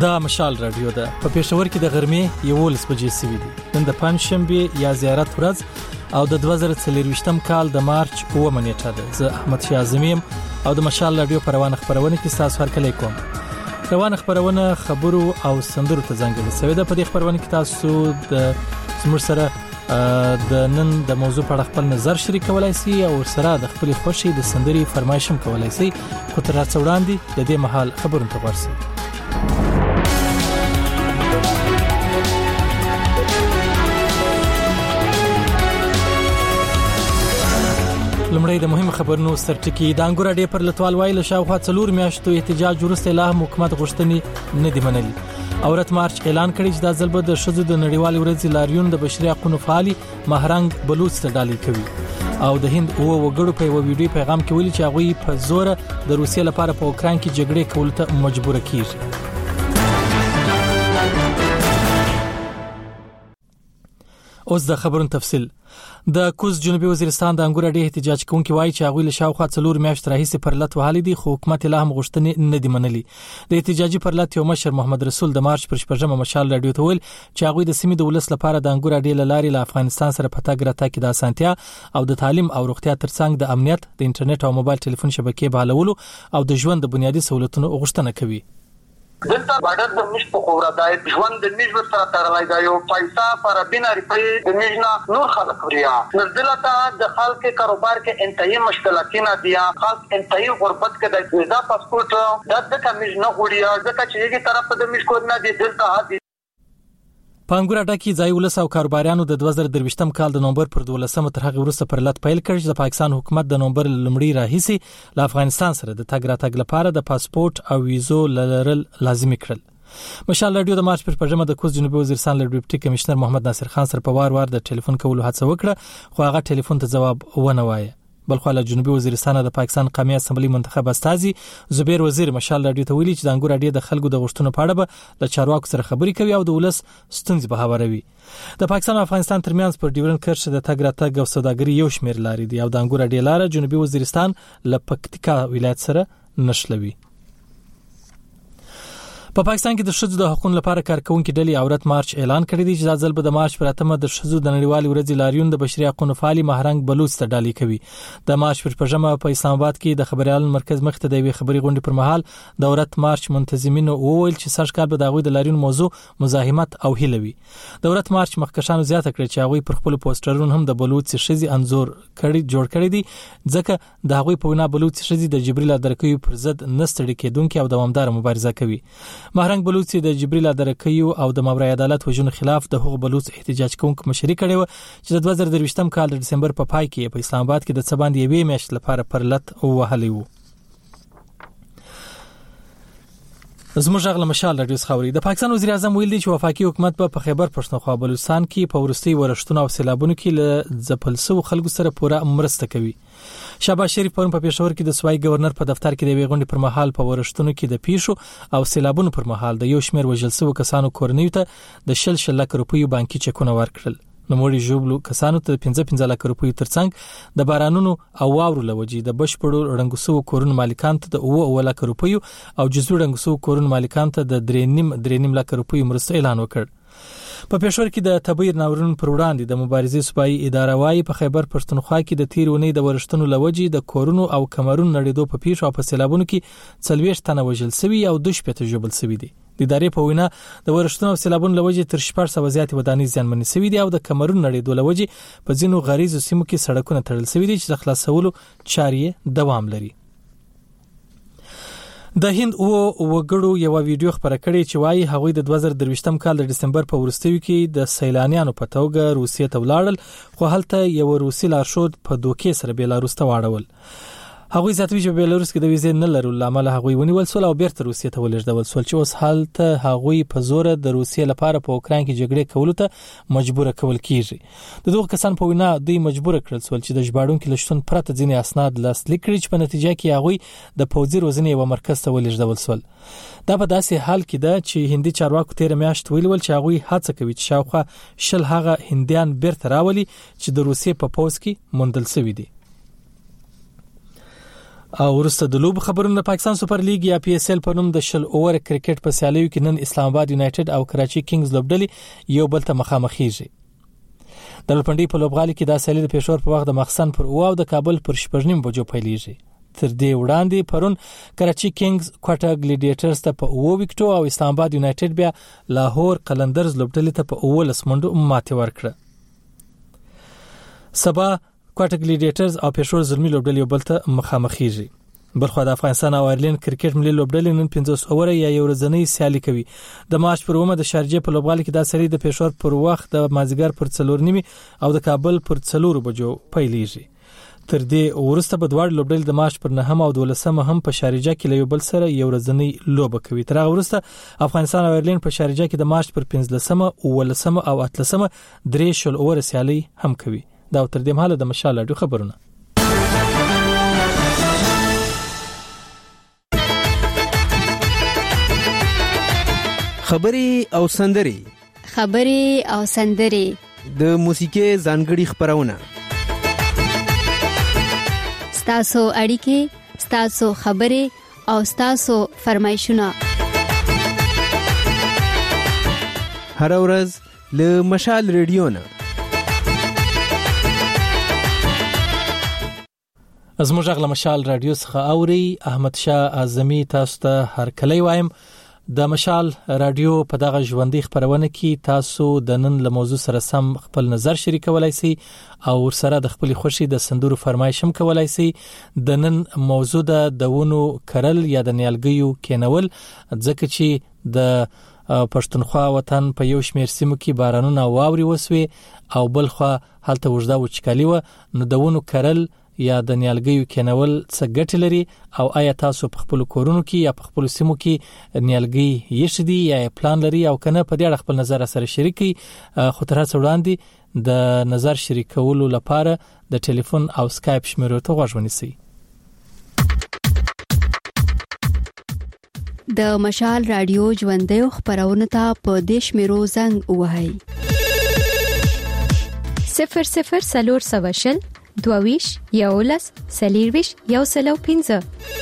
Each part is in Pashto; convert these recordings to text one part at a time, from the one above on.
دا مشال رادیو ده په پېښور کې د غرمې 11 بجې سوي دي. نن د پنځشنبه یا زیارت ورځ او د 2023م کال د مارچ 9 نیټه ده. زه احمد شاه اعظمیم او د مشال رادیو په روانه خبرونه کې تاسو هرکلی کوم. روانه خبرونه خبرو او سندرو ته ځانګړې شوې ده. په دې خبرونه کې تاسو د زموږ سره د نن د موضوع په اړه خپل نظر شریکولای شئ او سره د خپل خوښي د سندري فرمایش هم کولای شئ. خو تر څو وړاندې د دې مهال خبرونه ته ورسئ. لمړی د مهمه خبرونو سرټکی د انګور اډې پر لټوال وایي له شاوخوا 4 میاشتو احتجاج وروسته لا هم حکومت غوښتنې نه دی منلي. اورت مارچ اعلان کړی چې د ځلبه د شذو د نړیوال ورځې لاریون د بشري حقوقو فعالي مهرنګ بلوچ ته ډالۍ کوي او د هند او وګړو په یو ویډیو پیغام کې ویلي چې هغه په زور د روسیې لپاره په اوکران کې جګړې کول ته مجبور کیږي. اوس د خبرونو تفصیل. د کوز جنوبي وزیرستان د انګور اډې احتجاج کوونکي وایي چې هغه له شاوخوا 4 میاشتې راهیسې پر لټ وهالي دي خو حکومت لا هم غوښتنې نه دی منلي. د احتجاجي پر لټ یو مشر محمد رسول د مارچ پر 14مه مشال رادیو ته ویل چې هغه د سیمې د ولس لپاره د انګور اډې لارې له افغانستان سره په تګ راتګ کې د اسانتیا او د تعلیم او روغتیا ترڅنګ د امنیت د انټرنیټ او موبایل ټلیفون شبکې بحالولو او د ژوند د بنیادي سہولتونو غوښتنه کوي. دلته باندې د مش په خورا د ژوند د میژ سره تړلای دی او پیسې پر بنا ریپې د میژنا نور خلک وریا نزدلته د خلک کاروبار کې انتهایی مشکلاتونه دي. خاص انتهایی غربت کې د ویزا پاسپورت د کمیژ نه غوړیا ځکه چې یوه طرف د میژ کو نه دي دلته هدي په انګور اډه کې ځای ولس او کاروباریانو د 2023م کال د نومبر پر 12مه تر هغه وروسته پر لټ پیل کړ چې د پاکستان حکومت د نومبر لمړی راهیسي له افغانستان سره د تګ راتګ لپاره د پاسپورت او ویزو لرل لازمي کړل. مشال رادیو د مارچ پر 15مه د کوز جنوبي وزیرستان له ډیپټي کمشنر محمد ناصر خان سره په وار د ټلیفون کولو هڅه وکړه خو هغه ټلیفون ته جواب ونه وایي. بلخو له جنوبي وزیرستان د پاکستان قومي اسمبلی منتخب استازي زبیر وزیر مشال رادیو ته ویلي چې د انګور اډې د خلکو د غوښتنو په اړه به له چارواکو سره خبرې کوي او د ولس ستونزې به هواروي. د پاکستان او افغانستان ترمنځ پر ډیورن کرښه د تګ راتګ او سوداګري یو شمېر لارې دي او د انګور اډې لار جنوبي وزیرستان له پکتیکا ولایت سره نښلوي. په پاکستان کې د شذو د حقوقو لپاره کارکونکو ډلې اورت مارچ اعلان کړی دی چې د ځل به د مارچ پر 8مه د شذو د نړیوال ورځې لاریون د بشري حقوقو فعالي مهرنګ بلوچ ته ډالۍ کوي. د مارچ پر 15مه په اسلام آباد کې د خبريال مرکز مخ ته د وی خبري غونډې پر مهال د اورت مارچ منتظمینو وویل چې سږ کال به د غوي د لاریون موضوع مزاحمت او هیلوي. د اورت مارچ مخکشانو زیاته کړ چې هغه پر خپل پوسټرونو هم د بلوچ شذي انزور جوړ کړی دي ځکه د هغه په وینا بلوچ شذي د جبريل درکوي پر ضد نستړي کېدونکو او دوامدار مبارزه کوي. مهرنګ بلوچ د جبريل درکوي او د ماورای عدالت وجونو خلاف د حقوق بلوچ احتجاج کوونکو مشري کړي و چې د 2023م کال د دسمبر په پای کې په اسلام آباد کې د څباند یوې میاشتې لپاره پر لټ وهلي وو. زموږ غل مشال رادیو خبري د پاکستان وزیر اعظم ویلي چې وفاقي حکومت په خیبر پښتونخوا بلوچستان کې په ورستي ورښتونو او سیلابونو کې له ځپلسو خلکو سره پوره مرسته کوي. شهباز شریف پرون په پېښور کې د سوای گورنر په دفتر کې د ویغونډې پر مهال په ورښتونو کې د پیښو او سیلابونو پر مهال د یو شمېر وژلسو کسانو کورنیو ته د 1.5 لک روپیو بانکي چکونه ورکړل. نوموړي ژوبلو کسانو ته 15 لک روپیو ترڅنګ د بارانونو او واورو لوجي د بشپړو رنګسو کورونو مالکان ته د 9 لک روپیو او جزوي رنګسو کورونو مالکان ته د 3.5 لک روپیو مرسته اعلان وکړ. په پېښور کې د تبعیر ناورین پر وړاندې د مبارزې صوبایي اداره وايي په خیبر پښتونخوا کې د تیر ونې د ورښتونو لوجي د کورونو او کمرونو نړیدو په پیښو او په سیلابونو کې 40 تنه وژل شوي او 2 ژوبل شوي دي. د ادارې په وینا د ورښتونو او سیلابونو لوجي تر 400 زیات ودانۍ زیانمن شوي دي او د کمرونو نړیدو لوجي په ځینو غریزو سیمو کې سړکونه تړل شوي دي چې د خلاصولو چارې دوام لري. د هند او وګړو یو ویډیو خبره کړې چې وايي هغوی د 2023م کال د دسمبر په وروستیو کې د سیلانیانو په توګه روسیې ته ولاړل خو هلته یو روسي لارښود په دوکې سره بیلاروس ته واړول. هغوی ذاتوي چې بیلاروس کې د ویزې نه لرلو لامل هغوی ونیول سول او بیرته روسیې ته ولېږدول سول چې اوس هلته هغوی په زور د روسیې لپاره په اوکران کې جګړې کولو ته مجبور کول کیږي. د دوه کسان په وینا دوی مجبور کړل سول چې د ژباړونکو لشتون پرته ځینې اسناد لاسلیک کړي چې په نتیجه کې هغوی د پوځي روزنې یو مرکز ته ولېږدول سول. دا په داسې حال کې ده چې هندي چارواکو تیر میاشت ویل چې هغوی هڅه کوي چې شاوخوا 10 هغه هندیان بیرته راولي چې د روسیې په پوځ کې موندل شوي دي. او وروسته د لوب خبرونه پاکستان سوپر لیګ یا پی اس ال په نوم د شل اوور کرکټ په سیالیو کې نن اسلام آباد یونایټډ او کراچي کینګز لوبډلې یو بل ته مخامخېږي. د لوپنډي په لوبغالي کې د سیالي د پېښور په وخت د مخسن پر او د کابل پر 8:30 بجو پیلېږي. تر دې وړاندې پرون کراچي کینګز کوټا ګلیډیټرز ته په 9 وکټو او اسلام آباد یونایټډ بیا لاهور قلندرز لوبډلې ته په 19 منډو ماتې ورکړه. سبا کوټا ګلیډیټرز او پېښور زلمي لوبډلې یو بل ته مخامخېږي. بلخو د افغانستان او آیرلند کرکټ ملي لوبډلې نن 15 اوور یا یو ورځنی سیالي کوي. د مارچ پر 1 د شارجه په لوبغالي کې د سری د پېښور پر وخت د مازیګر پر 4:30 او د کابل پر 4 بجو پیلېږي. تر دې ورسته په دوړ لوبډلې د مارچ پر 9 او 12 هم په شارجه کې له یو بل سره یو ورځنی لوب کوي. تر هغه ورسته افغانستان او آیرلند په شارجه کې د مارچ پر 15 او 19 او 18 درې شل اوور سیالي هم کوي. دا تر دې مهاله د مشال اډو خبرونه. خبري او سندري د موسیقي ځانګړي خبرونه. ستاسو اړیکې، ستاسو خبري او ستاسو فرمایشونه هر ورځ له مشال ریډیو نه. زموږ غږ له مشال رادیو څخه اوري. احمد شاه اعظمي تاسو ته هر کله وایم. د مشال رادیو په دغه ژوندۍ خبرونه کې تاسو د نن له موضوع سره سم خپل نظر شریکولای شئ او ورسره د خپل خوشي د سندرو فرمایش هم کولای شئ. د نن موضوع د ونو کرل یا د نیالګیو کینول، ځکه چې د پښتونخوا وطن په یو شمېر سیمو کې بارانونه واوري وسوي او بلخوا هلته وجدا وچکالي و. نو د ونو کرل یا د نیالګیو کینول څه ګټه لري او آیا تاسو په خپل کورونو کې یا په خپل سیمو کې نیالګي یې شدي یا پلان لري او کنه په دې اړه خپل نظر سره شریکي. خو تر هڅه وړاندې د نظر شریکولو لپاره د ټلیفون او سکایپ شمیرو ته غوږ ونیسئ. د مشال رادیو ژوندۍ خبرونه ته په دې شمیرو زنګ ووهئ. 00 22 یولس سلیرویش یو سلو 15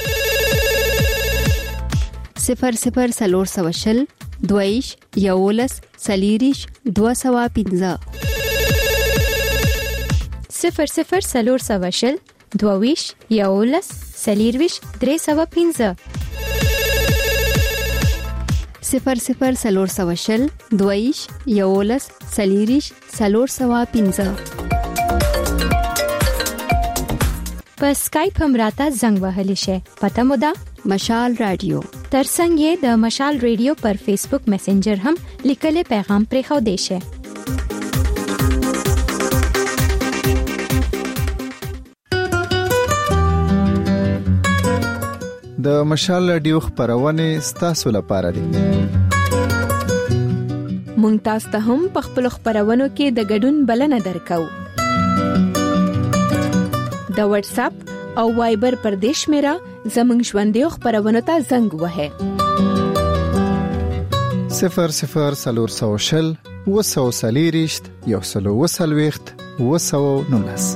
00 22 یولس سلیریش 215 00 22 یولس سلیرویش 315 00 22 یولس سلیریش 315 په سکایپ هم راته زنګ وهلی شي. پته مو ده مشال رادیو. ترڅنګ یې د مشال رادیو پر فیسبوک میسنجر هم لیکلي پیغام پرې خو دی شي. د مشال رادیو خبرونه ستاسو لپاره دي. مونږ تاسو ته هم په خپل خبرونو کې د ګډون بلنه درکو. د واتس اپ او وایبر پر دیش میرا زمنګ ژوندۍ خبرونه ته زنګ وهه. 00 وسوسلیریشت یو سلو وسلويخت وسو نونس.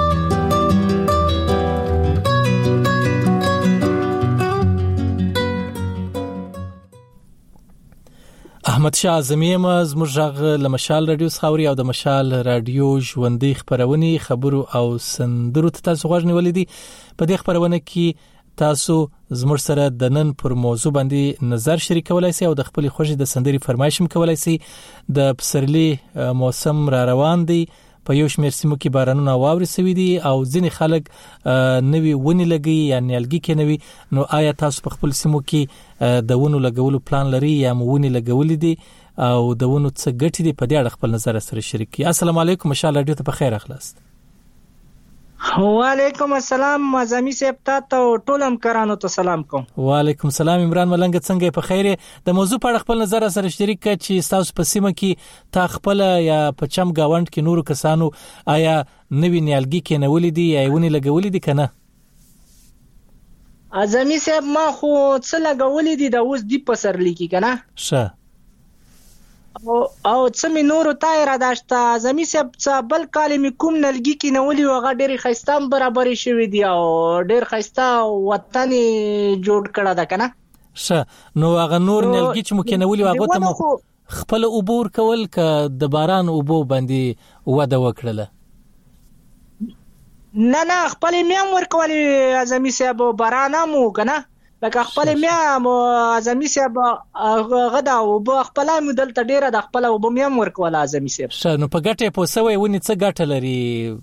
احمد شاه اعظمي زموږ غږ له مشال رادیو څخه اوري او د مشال رادیو ژوندۍ خبرونه خبرو او سندرو ته تاسو غوږ نیولې دي. په دې خبرونه کې تاسو زموږ سره د نن پر موضوع باندې نظر شریکولای شئ او د خپل خوښي د سندري فرمایش هم کولای شئ. د پسرلي موسم را روان دی، په یو شمېر سیمو کې بارانونه واوري سوي دي او ځینې خلک نوي ونې لګي یا نیالګي کینوي. نو آیا تاسو په خپل سیمو کې د ونو لګولو پلان لري یا ونې لګولې دي او د ونو څه ګټې دي؟ په دې اړه خپل نظر سره شریک کړئ. السلام علیکم، مشال رادیو ته په خیر اخلاست. وعلیکم السلام اعظمي صاحب، تاسو ټول همکارانو ته سلام کوم. وعلیکم السلام. عمران ملنګ څنګه په خیر؟ د موضوع په اړه خپل نظر سره شریک کړئ چې تاسو په سیمه کې تا خپل یا په چم گاوند کې نورو کسانو آیا نوی نیالګي کینولې دي یا ونې لګولې دي کنه؟ اعظمي صاحب ما خو څه لګولې دي د اوس دی په سرلی کې کنه. ښه. او څه می نور ته را داشته زمي صاحب څه بل کال می کوم نلګي کې نولي وغه ډېر خيستان برابر شوی دی او ډېر خيستا وطن جوړ کړه دا کنه شه نو هغه نور نلګي چې مو کې نولي هغه ته خپل عبور کول ک د باران اوبو باندې وده وکړله نه خپل مې ورکول زمي صاحب باران مو کنه لکه خپل مې اعظمي صاحب غدا او خپل مې دلته ډیره د خپل او مې ورکول اعظمي صاحب نو په ګټه پوسوي ونی څه ګټه لري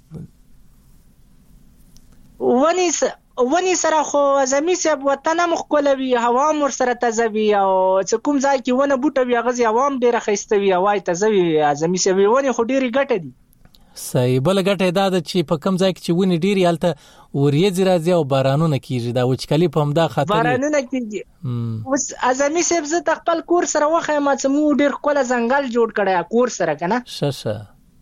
ونی سره خو اعظمي صاحب وطن مخ کولوي هوا مر سره تزوي او څه کوم ځای کې ونه بوټه وي غزي عوام ډیره خيستوي وای تزوي اعظمي صاحب ونی خو ډیره ګټه دي صحیح بل ګټه دا ده چې په کم ځای کې چې ونی ډیری حالت وریځ راځي او بارانونه کیږي دا وچکلی په همدا خاطر بارانونه کیږي اوس اعظمي صاحب زه خپل کور سره وخه ما څه مو ډیر کوله ځنګل جوړ کړی کور سره کنه شه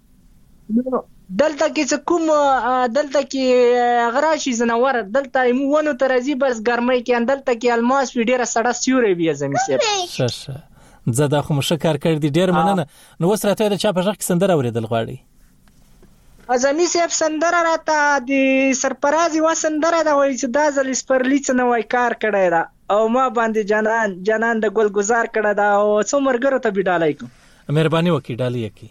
دلته کې کوم دلته کې غراشي زناور دلته مو ونه ترازی بس ګرمۍ کې دلته کې الماس ډیره سړه سیوري وي اعظمي صاحب شه زدا خو مشکر کړ دي ډیر مننه نو وسره ته د چا په ځخ کې سندره اوریدل غواړي اعظمي صاحب سندره راته د سرپرازي و سندره دا وایي چې دا ځل سپرلیڅ نه وای کار کړی دا او ما باندې جنان د ګل گزار کړه دا او څومرګرو ته بډالای کو مهرباني وکي ډالۍ کی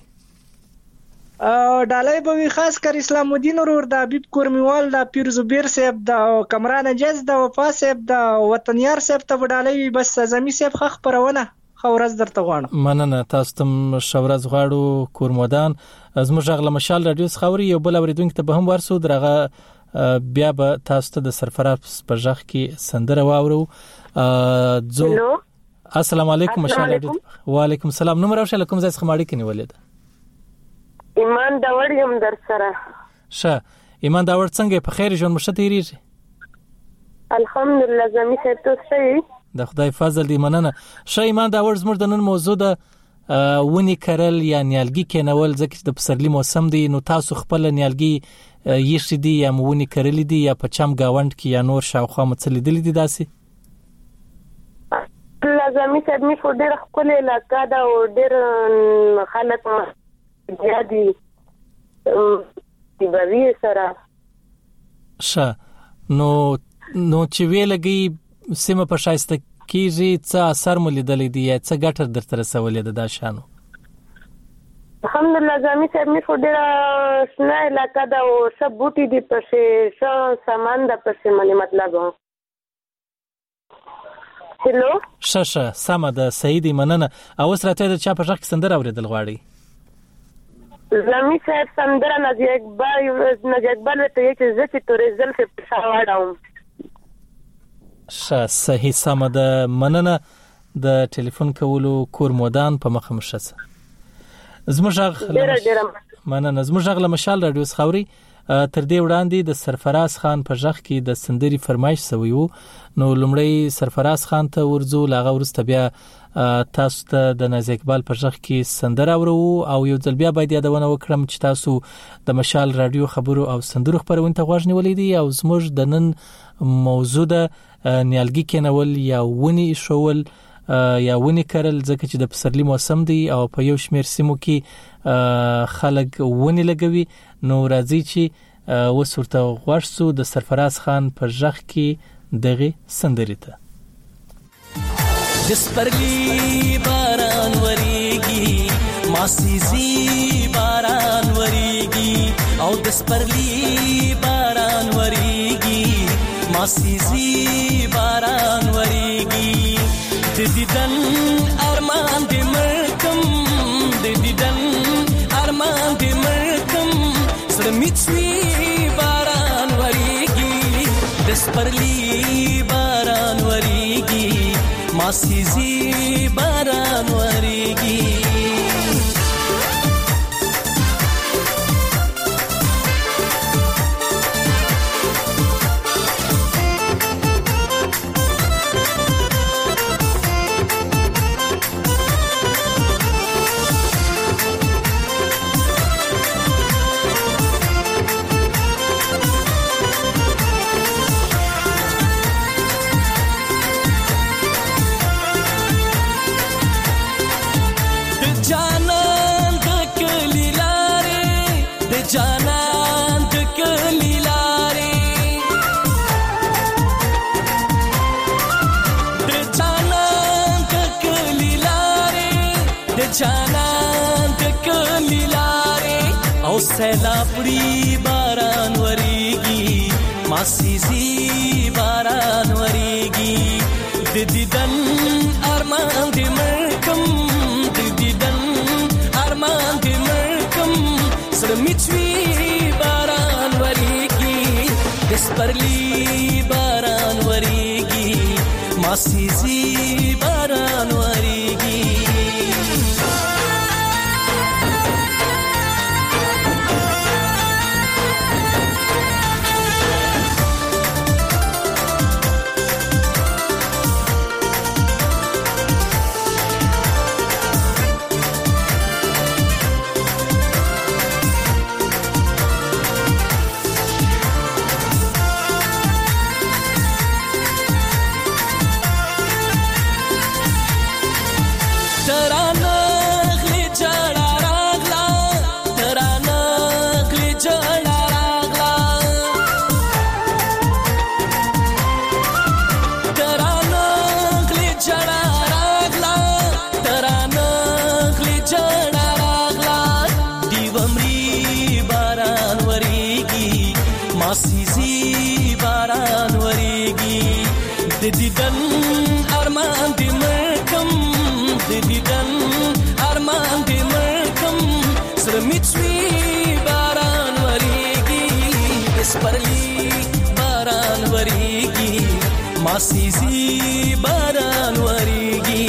ډالۍ به خاص کر اسلام الدین ورور دا حبیب کورمیوال دا پیر زبیر صاحب دا کمران جز دا وفا صاحب دا وطنیار صاحب ته ډالۍ بس اعظمي صاحب خخ پرونه خورز درته غواړم مننه تاسو ته شورز غواړو کورمودان زموږ غل مشال رادیو خوري یو بل اوریدونکو ته به هم ورسو درغه بیا به تاسو ته د سرفراز په ځخ کې سندره واورو السلام علیکم مشال رادیو وعلیکم السلام نو مروشه لکم زای خماړي کې نیولې ده ایمان دا وړم در سره شه ایمان دا ور څنګه په خیر ژوند مشته تیریږي الحمدلله زمي ته صحیح د خدای فضل دی مننه شه ایمان دا ور زموږ د نن موضوع ده ونی کرل یا نیالګي کېنول ځکه د پسرلی موسم دی نو تاسو خپل نیالګي یې دي یا مونی کرل دي یا په چم گاوند کې یا نور شاوخوا مڅلې دي داسي لازمي چې می خو ډېر خپل علاقه دا او ډېر خلک زیادي بری سره شه نو چې ویلګي سیمه په شایسته کیږي څه اثر ملیدلې دي یا څه ګټه درته رسولې ده دا شانو الحمدلله زمي چې می خو ډېر شنه علاقه دا او سب بوټي دي پسې سامان دا پسې معنی مطلب هلو شه سم ده سعید مننه او سره ته چا په ځخ سندره اوریدل غواړي زمي صاحب سندره نجی اقبال ته چې زه توریزل په پښاوړم صحیح سم ده مننه د ټلیفون کولو کورمودان په مخه مشسه زموږ غل مشال رادیو خوري تر دې وړاندې د سرفراز خان په ځخ کې د سندري فرمایش سویو نو لومړی سرفراز خان ته ورزو لاغه ورسته بیا تاسو ته د ناز اقبال په ځخ کې سندره ورو او یو ځل بیا باید یادونه وکړم چې تاسو د مشال رادیو خبرو او سندرو خبرونه ته غوښنی ولیدي او زموږ د نن موضوع د نیالګي کېنول یا ونی شول یا ونی کرل ځکه چې د پسرلی موسم دی او په یو شمیر سیمو کې خلک ونی لګوي نو راځي چې وسورته غوښسو د سرفراز خان پر ځخ کې دغه سندري ته دسپرلی باران وریږي ماسيزي باران وریږي او دسپرلی باران وریږي ماسيزي باران وریږي د دیدن ارمان دې مرکم د دیدن ارمان دې مرکم سره میچوي باران وریږي دسپرلی باران وریږي ماسيزي باران وریږي او سیلابړي باران وریږي ماسيزي باران وریږي د دیدن ارمان دې مرکم د دیدن ارمان دې مرکم سره میچوي باران وریږي دسپرلی باران وریږي ماسيزي باران وریږي د دیدن ارمان دې مرکم د دیدن ارمان دې مرکم سره میچوي باران وریږي دسپرلی باران وریږي ماسيزي باران وریږي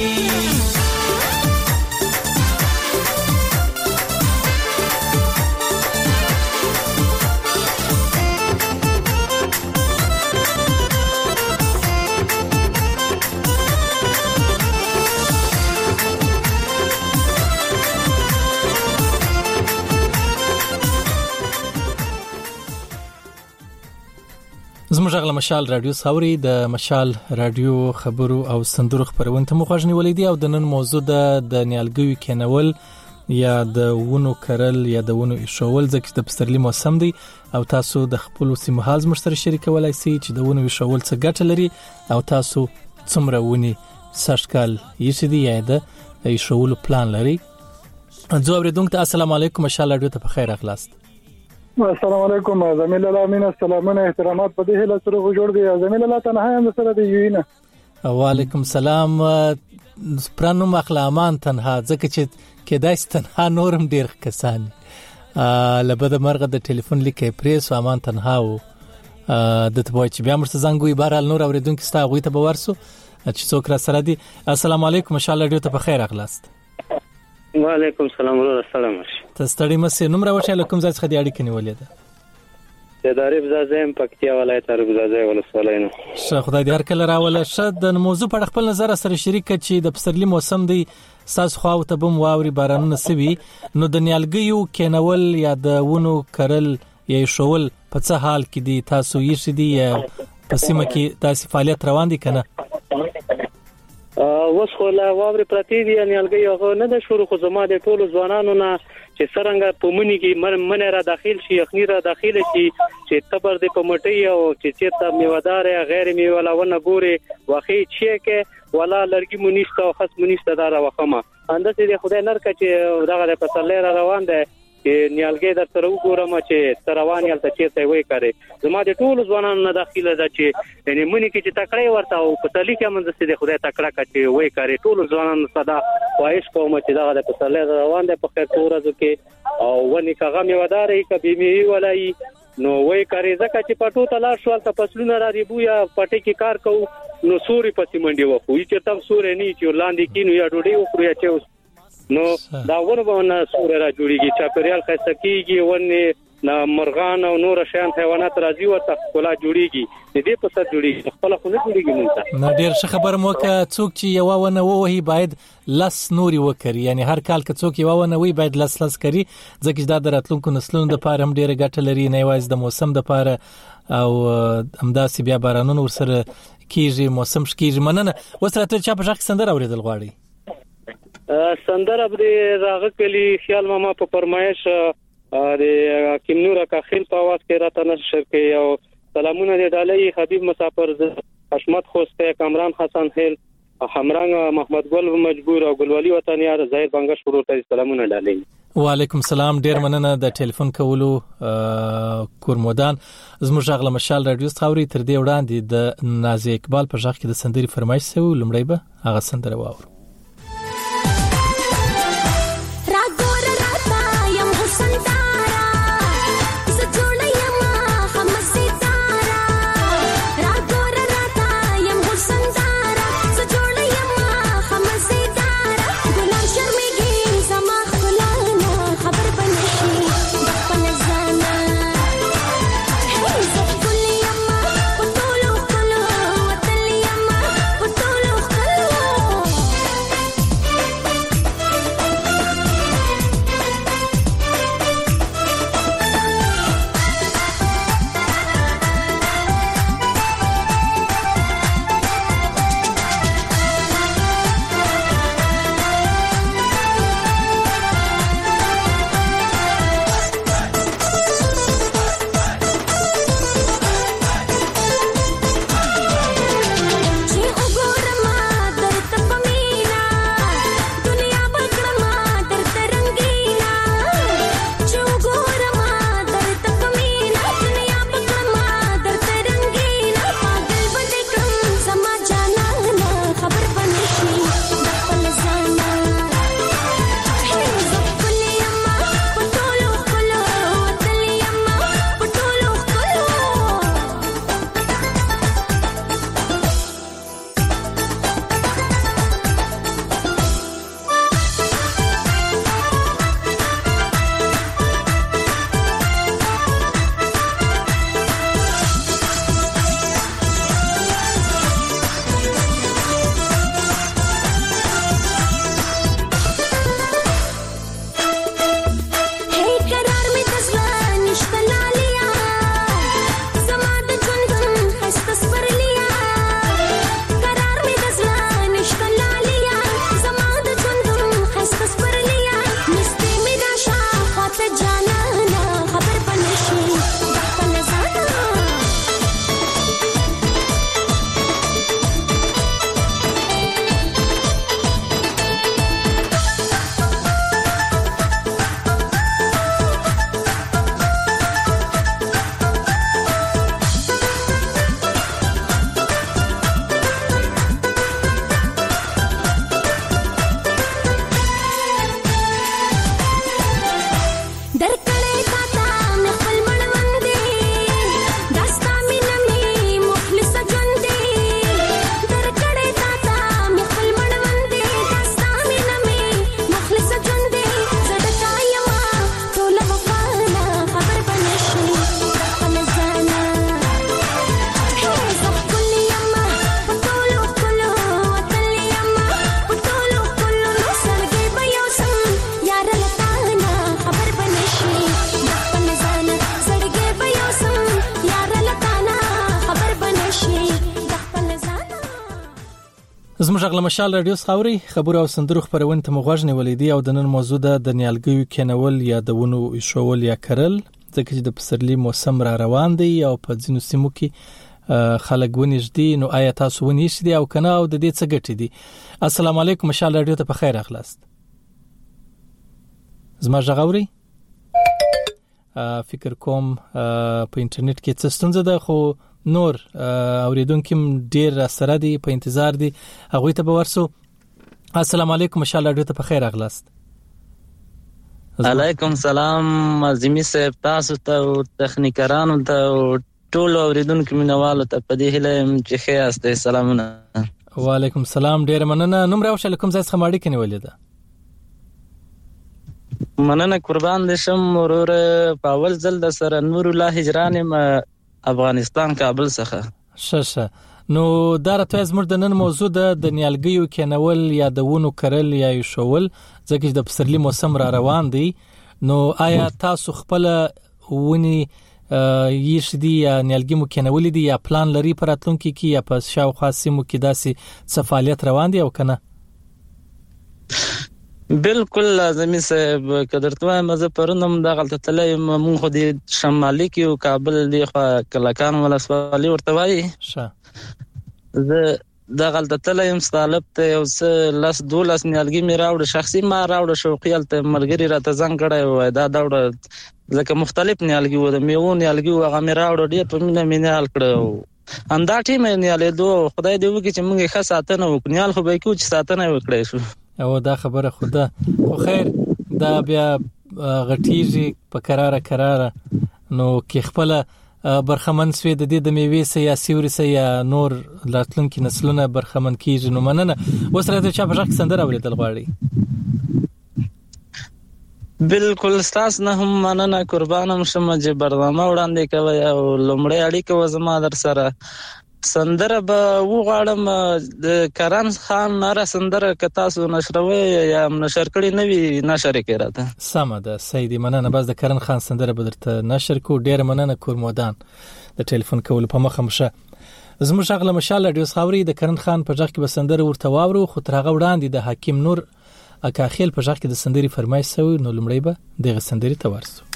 زموږ غل مشال رادیو ساوري د مشال رادیو خبرو او سندرو خبرونه ته مخاجنی ولیدي او د نن موضوع د نیالګیو کېنول یا د ونو کرل یا د ونو ایښول ځکه د پسرلي موسم دی او تاسو د خپل سیمه حال مشترک شریکولای شئ چې د ونو ایښول څه ګټه لري او تاسو څومره ونی سشکال یې دي یا د ایښول پلان لري. زه اوریدونکو ته السلام علیکم مشال رادیو ته په خیر اخلاص. السلام علیکم زميل الله امين السلامونه احترامات په دې هله سره جوړ دی زميل الله تنها هم سره دی وینه. وعلیکم السلام پرانو مخلامان تنها ځکه چې کېدای تنها نورم ډیر کسان لبد مرغه د ټلیفون لیکي پریس امان تنها او د تبوي چې بیا مرته زنګوي بهرال نور اوریدونکو ستا غوي ته باورسو چې څوک را سره دی. السلام علیکم ان شاء الله ډیو ته په خیر اخلاص. وعلیکم السلام ورحمت الله. تستړی مسه نوم راوښه لکم ځای څخه دی اړیکه نیولې ده. داري بزازم پکتیا ولایت ربزازه ولسوالۍ نو. شه خدای دې هر کله راوله شه د موضوع په خپل نظر سره شریک چې د پسرلي موسم دی ساس خو ته بم واوري بارانونه سوي نو د نیالګیو کېنول یا د ونو کرل یا شول په څه حال کې دي تاسو یې شدي یا په سیمه کې تاسو فعالیت روان دي کنه؟ وس خو لا واوري پرتی دي نیالګي هغه نه د شروع خو زما د ټولو ځوانانو نه چې څنګه په منی کې منه را داخل شي اخنی را داخل شي چې تبر دې په مټي او چې چیرته میوادار غیر میولاونه ګوري واخی چې کې ولا لرګي مونیسته او خاص مونیسته دار واخمه اندته دې خدای نرکه چې دغه په سره روان ده نیالګي در سره وګورم چې روان یالته چیرته وای کړي زما د ټولو ځوانانو نه داخله ده چې یعنی منی کې چې تکړه ورته او په تلی کې منځ دې خدای تکړه کړي وای کړي ټولو ځوانانو صدا خواهش کوم چې دغه په سره روان ده په خیر تورزو کې او ونی کغه میوادارې کبي می ولای نو وای کړي ځکه چې پټو تلاش ولته فصلونه را دی بویا پټي کې کار کو نو سوري پسې منډي وخو چې تم سورې نه چې لاندې کینو یا ډوډۍ وخوري چې نو دا ورونه سورې را جوړيږي چې پريال خسته کیږي ونه نا مرغان او نور شیان حیوانات راځي او تخلا جوړيږي دې په سر جوړيږي خپل خو نه جوړيږي مونږ نه ډیر ښه خبر مو ک څوک چې یو ونه وهي باید لس نوري وکړي یعنی هر کال ک څوک یو ونه وي باید لس کړي ځکه دا دراتلونکو نسلونو د پاره هم ډیره ګټه لري نه وایي د موسم د پاره او همداسې بیا بارانونه ورسره کیږي موسم شکیږي مننه وسره ته چا په ځخ سندر اوریدل غواړي سندر ابدي راغه کلی خیال ماما په فرمایش د کیمنور کا خیل په आवाज کې راته نشر کې او سلامونه دې ډالۍ حبیب مسافر حشمت خوسته کامران حسن هیل همرنګ محمد ګل مجبور او ګلوالي وطن یار ظاهر بنگش ورته سلامونه ډالۍ وعلیکم السلام، ډیر مننه د ټلیفون کولو کورمودان. زموږ غږ له مشال رادیو څخه تر دې وړاندې د نازي اقبال په ځخ کې د سندري فرمایش سو، لمړی به هغه سندره واورو. زموږ غږ له مشال رادیو څخه خبر او سندرو خبرونه ته مغوښنه ولیدي او د نن موضوع د نیالګیو کېنول یا د ونو ایښول یا کرل، ځکه چې د پسرلي موسم را روان دی او په ځینو سیمو کې خلک ونیږدي. نو آیا تاسو ونیښدي او کنه او د دې څه ګټې دي؟ السلام علیکم، مشال رادیو ته په خیر راغلاست. زما غږ اوري؟ فکر کوم په انټرنیټ کې څه ستونزه ده، خو نور اوریدونکو ډیر سره دي په انتظار دي، هغه ته به ورسو. السلام علیکم، مشال رادیو ته په خیر راغلاست. علیکم سلام عظیمی صاحب، تاسو ته او تخنیکرانو ته او ټول اوریدونکو مینوالو ته په دې هیله چې ښه یاست. سلامونه. وعلیکم السلام، ډیر مننه. نوم راوښه کوم ځای څخه ماړی کني ولې ده؟ مننه قربان دې شم ورور. په اول ځل د سره نور الله هجران افغانستان کابل څخه. شه نو دا راته زموږ د نن موضوع د نیالګیو کېنول یا د ونو کرل یا یوشول، ځکه چې د پسرلي موسم را روان دی. نو آیا تاسو خپل ونی یښ دی یا نیالګي مو کېنول دي یا پلان لري پر راتلونکي کې یا په شاوخوا سیمو کې داسې څه فعالیت روان دي او کنه؟ بالکل لازمي صاحب، قدرتوه مزه پرونم د غلطه تلای مون خو د شمالي کې او کابل دی خو کلکان ولسوالي ورته وایي. شه زه د غلطه تلیم طالب ته یو څه لاس 12 نیالګي مې راوړ شخصي ما راوړ شوقیل ته مرګري راته زنګ کړی و دا دوړه لکه مختلف نیالګي و د میوه نیالګي و هغه مې راوړ ډیر په مینه مې نیال کړو اندا ټیم نیالې دوه خدای دې وکړي چې موږ ښه ساتنه وکړو نیال خو به کو چې ساتنه وکړې شو او دا خبره خدا خو خیر دا بیا غټیږي په قراره نو کې خپل برخمن سوی د دې د میوې سیاسي ورسه یا نور راتلونکي نسلونه برخمن کیږي نو مننه وسره ته چا په ځکه سندره اوریدل غواړي بالکل استاس نه هم مننه قربانم شم چې برنامه وړاندې کوي او لومړی اړیکه وزما در سره سندره به وغواړم د کرن خان ناره سندره که تاسو نشروي یا نشر کړی نوی نشر کې راته سمه ده سیدی مننه بس د کرن خان سندره به درته نشر کو ډیر مننه کورمودان د ټلیفون کول په مخه مشه زموږ شغله مشال رادیو خاوري د کرن خان په ځخ کې به سندره ورته واورو خو تر هغه وړاندې د حکیم نور اکاخیل په ځخ کې د سندري فرمایش سوی نو لمړی به دغه سندري ته ورسو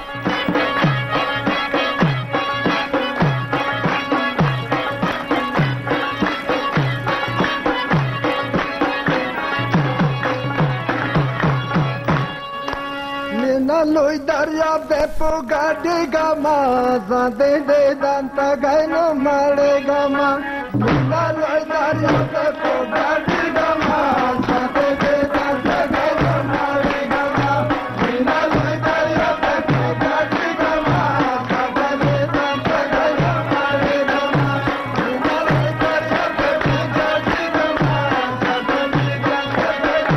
لوی دریا به پوګاډي ګما زده دې دانتا غینو مړې ګما لوی دریا به پوګاډي ګما زده دې دانتا غینو مړې ګما لوی دریا به پوګاډي ګما زده دې دانتا غینو مړې ګما لوی دریا به پوګاډي ګما زده دې دانتا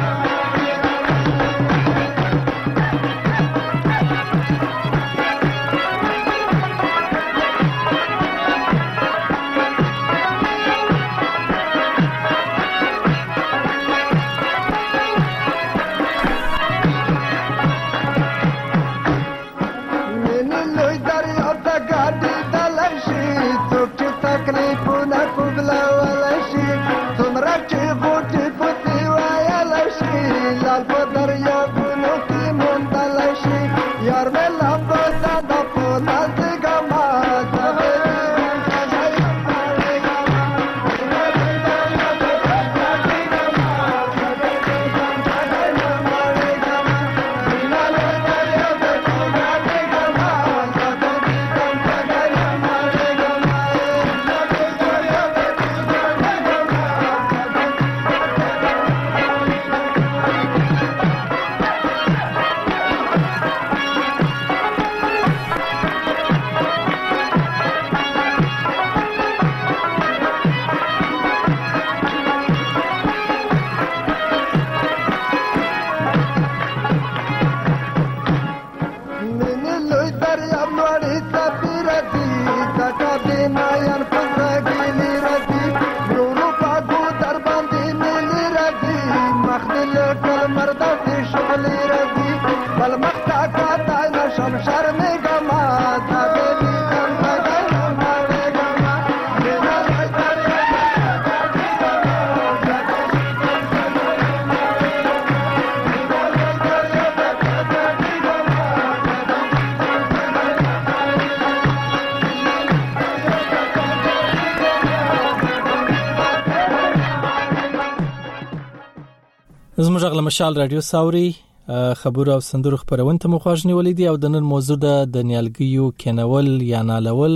زموږ غل مشال رادیو ساوري خبرو او سندرو خبرونه ته مخاجنی ولیدي او د نن موضوع د نیالګیو کینول یا نالول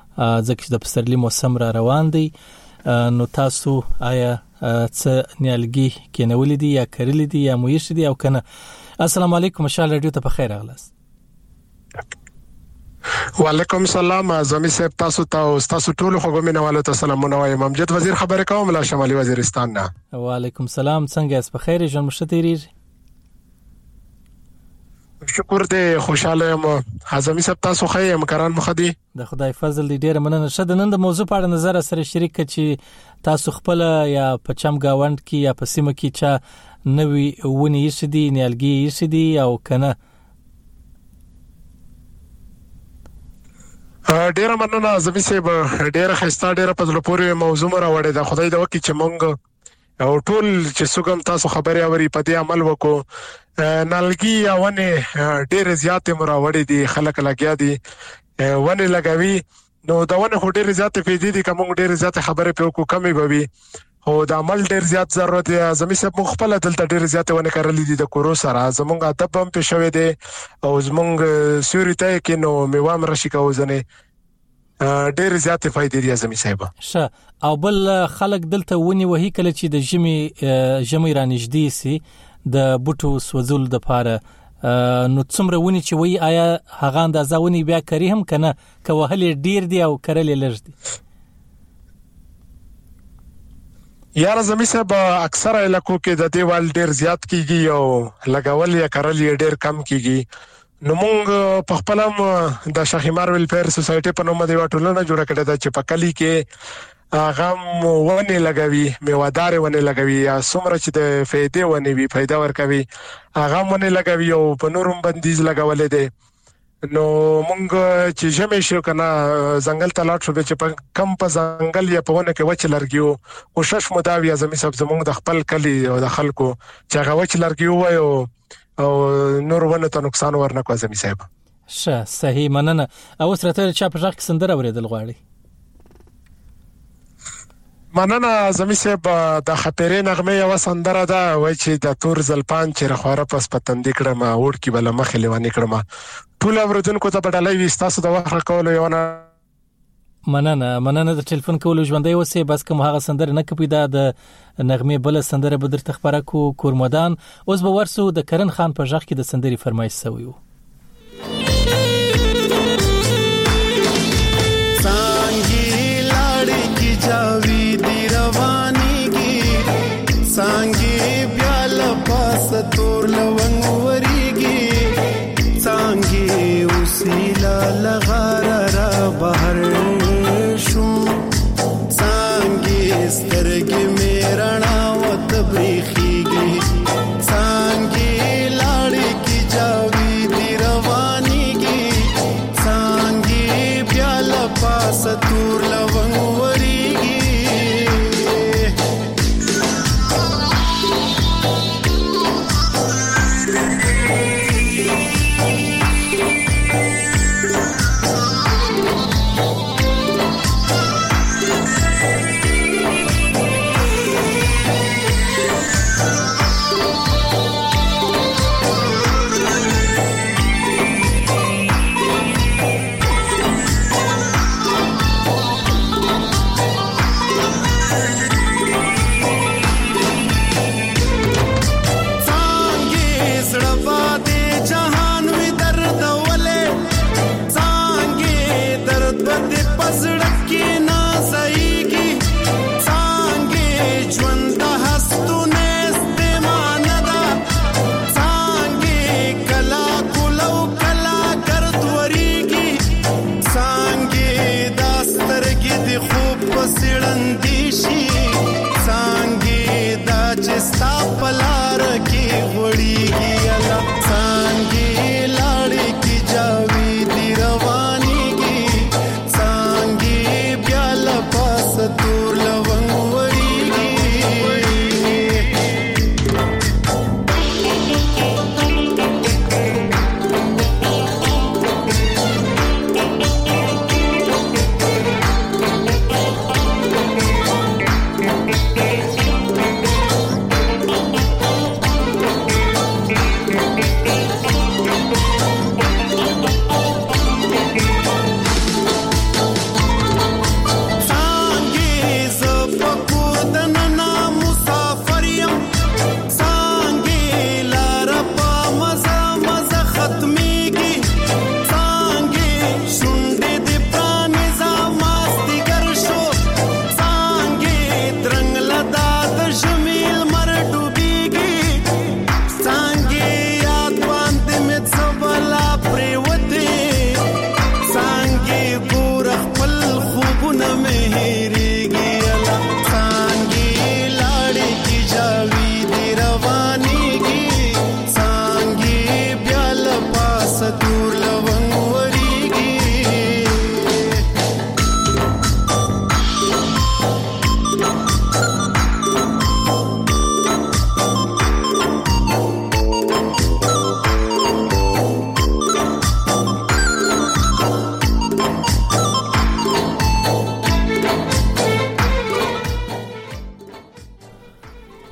ځکه د پسرلی موسم را روان دی نو تاسو آیا څه نیالګي کینول دي یا کرل دي یا مویش دي او کنه السلام علیکم مشال رادیو ته بخیر اغلاس وعلیکم السلام زمي صاحب تاسو ته تاسو ټول خوګمنه والو ته سلامونه وایم امجد وزیر خبره کوم له شمالي وزیرستان نه وعلیکم السلام څنګه اس بخیر جن مشتری شکر دې خوشاله یم حزمي صاحب تاسو خې امکران مخدي د خدای فضل دې ډیر مننه شد نن د موضوع په اړه نظر سره شریک چې تاسو خپل یا پچم گاوند کې یا پسیمه کې چا نوې ونی یشدي نیالګي یشدي او کنه ډیر مننه زمي صاحب ډیر خسته ډیر په ځل پورې موضوع راوړې ده خدای دا وکي چې مونږ او ټول چې څوګم تاسو خبري اوري په دې عمل وکړو نالګي یا ونه ډیر زیات مراوړې دي خلک لګیا دي ونه لګوي نو دا ونه هډېر زیات فائدې دي کوم ډېر زیات خبره په کو کمی بوي او د عمل ډېر زیات ضرورت دی. زمي سب مخبل دلته ډېر زیات ونه کړلې دي د کورو سره زمونږ ادب هم په شوي دي او زمونږ سوري ته کې نو میوام راشي کوزنه ډېر زیات فائدې دي زمي صاحب. ښه او بل خلک دلته ونی وਹੀ کله چې د ژمي رانږدې سي د بوټو سوزول د پاره نو څومره ونی چې وی آیا هغه اندازه ونی بیا کوي هم کنه کوهل ډیر دی او کرل لږ دی؟ یار زمي صاحب اکثر علاقو کې د دیوال ډیر زیات کیږي او لګول یا کرل ډیر کم کیږي. نو موږ په خپلم د شاهمار ویلفیر سوسایټي په نوم د وټولنه جوړه کړې ده چې په کلی کې غم ونه لګوي میوادار ونه لګوي یا څومره چې د فائدې ونه وي فائدہ ورکوي هغه ونه لګوي او په نورم بندیز لګولې ده. نو مونږ چې جمع شو کنه ځنګل تلاټ شو چې په کم په ځنګل یا په ونه کې وچ لرګیو کوشش مداوی زمي سب زمونږ د خپل کلی او د خلکو چې هغه وچ لرګیو وایو او نور ونه ته نقصان ورنکو زمي صاحب. ښه صحیح مننه. او سره چا په ځخ سندره اوریدل غواړي؟ مننه زمي صاحب د خپرې نغمه یو سندره ده وای چې د تور زلپان چې رخواره پس پتند کړم اور کی بل مخ لیوانی کړم ټول اوردونکو ته بدلای وي تاسو د وخت کولو یو نه مننه د ټلیفون کولو ژوندۍ وسه بس کوم هغه سندره نه کپی دا د نغمه بل سندره بدر تخبره کو کورمدان اوس به ورسو د کرن خان په ځخ کې د سندري فرمایش سوی وو. जावी दी रवानी की सांगे प्याल पास तोर लवंग वरीगी सांगे उसीला लगारा बाहर शू सांगे स्तरग मेरा नावत ब्रीखीगी सांगे लाड़ी की जावी दी रवानी की सांगे प्याल पास तोर लवंग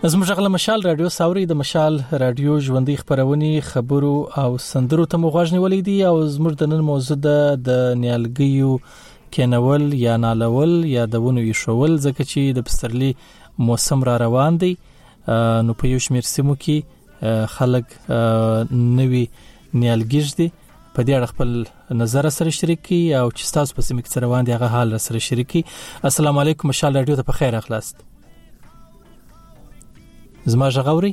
زموږ غل مشال رادیو ساوري د مشال رادیو ژوندۍ خبرونه خبرو او سندرو ته مغواړنی ولیدي او زموږ د نن موضوع د نیالګیو کېنول یا نالول یا د ونو یشول ځکه چې د پسرلي موسم را روان دی نو په یو شمېر سیمو کې خلک نوی نیالګیږ دي په دې اړه خپل نظر سره شریک کی او چې تاسو په سیمه کې روان دي هغه حال سره شریک کی. السلام علیکم مشال رادیو ته په خیر اخلاص زما ژغوري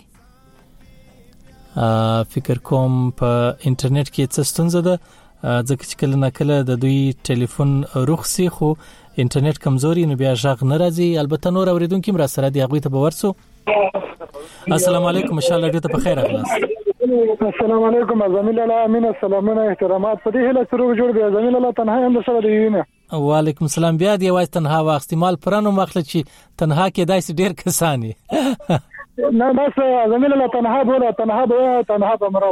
فکر کوم په انټرنیټ کې څه ستونزه ده ځکه چې کله ناکله د دوی ټلیفون رخصي خو انټرنیټ کمزوري نو بیا ژغ نه راځي. البته نور اوریدونکو هم را سره دی هغه ته به ورسو. السلام علیکم مشال رادیو ته په خیر اخلاص. السلام علیکم زميل الله امين سلامونه احترامات په دې هله سره جوړ دی زميل الله تنها هم سره دی نه. وعلیکم السلام. بیا دی وای تنها وا استعمال پرانو مخله چې تنها کې دایس ډیر کسانی نه بس زميل الله تنها بوله تنها بمرو